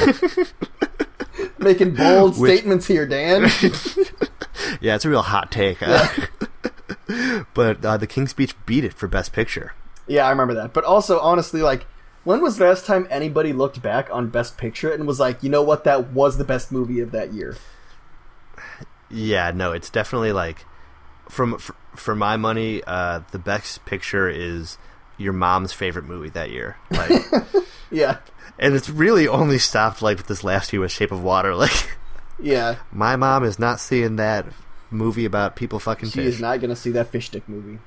Making bold Which- statements here, Dan. yeah, it's a real hot take. Huh? But uh, the King's Speech beat it for Best Picture. Yeah, I remember that. But also, honestly, like, when was the last time anybody looked back on Best Picture and was like, you know what, that was the best movie of that year? Yeah, no, it's definitely like, from for, for my money, uh, the Best Picture is your mom's favorite movie that year. Like, Yeah, and it's really only stopped like with this last year with Shape of Water. Like, yeah. my mom is not seeing that movie about people fucking She fish. is not going to see that fish stick movie.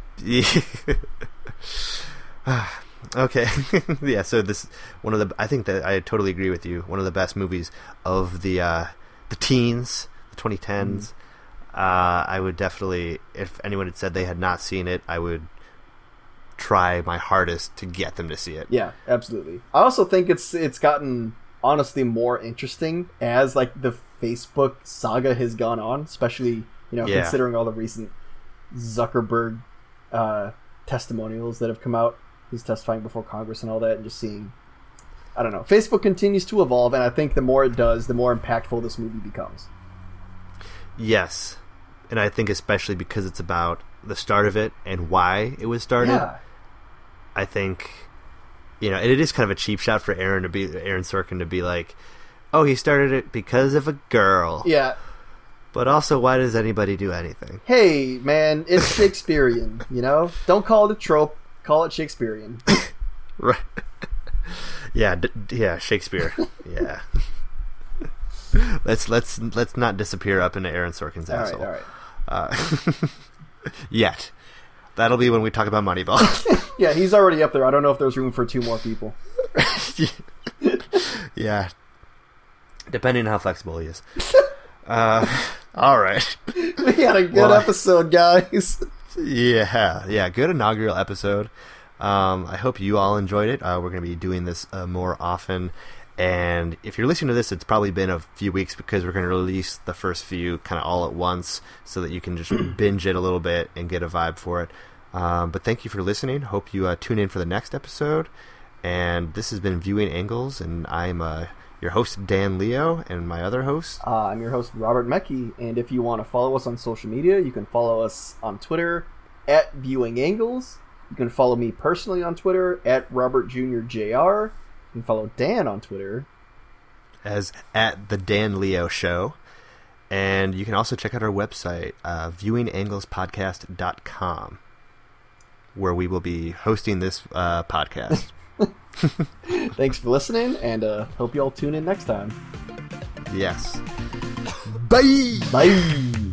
Okay. Yeah, so this one of the I think that I totally agree with you. One of the best movies of the uh, the teens, the twenty tens. Mm. Uh, I would definitely, if anyone had said they had not seen it, I would try my hardest to get them to see it. Yeah, absolutely. I also think it's it's gotten honestly more interesting as like the Facebook saga has gone on, especially, you know, Yeah. considering all the recent Zuckerberg uh, testimonials that have come out. He's testifying before Congress and all that, and just seeing, I don't know. Facebook continues to evolve, and I think the more it does, the more impactful this movie becomes. Yes. And I think especially because it's about the start of it and why it was started. Yeah. I think, you know, and it is kind of a cheap shot for Aaron to be Aaron Sorkin to be like, oh, he started it because of a girl. Yeah. But also, why does anybody do anything? Hey, man, it's Shakespearean, you know? Don't call it a trope, call it Shakespearean. Right. Yeah, d- yeah, Shakespeare. Yeah. let's let's let's not disappear up into Aaron Sorkin's All right, asshole. all right. Uh, yet. That'll be when we talk about Moneyball. Yeah, he's already up there. I don't know if there's room for two more people. Yeah. Depending on how flexible he is. Uh, all right. We had a good Well, I- episode, guys. Yeah, yeah, good inaugural episode. Um, I hope you all enjoyed it. Uh, we're going to be doing this uh, more often. And if you're listening to this, it's probably been a few weeks because we're going to release the first few kind of all at once so that you can just binge it a little bit and get a vibe for it. Um, but thank you for listening. Hope you uh, tune in for the next episode. And this has been Viewing Angles, and I'm uh, your host, Dan Leo, and my other host. Uh, I'm your host, Robert Mecki, and if you want to follow us on social media, you can follow us on Twitter at Viewing Angles. You can follow me personally on Twitter at Robert Junior J R. You can follow Dan on Twitter as at the Dan Leo Show. And you can also check out our website, uh, viewing angles podcast dot com, where we will be hosting this uh, podcast. Thanks for listening, and uh, hope you all tune in next time. Yes. Bye! Bye!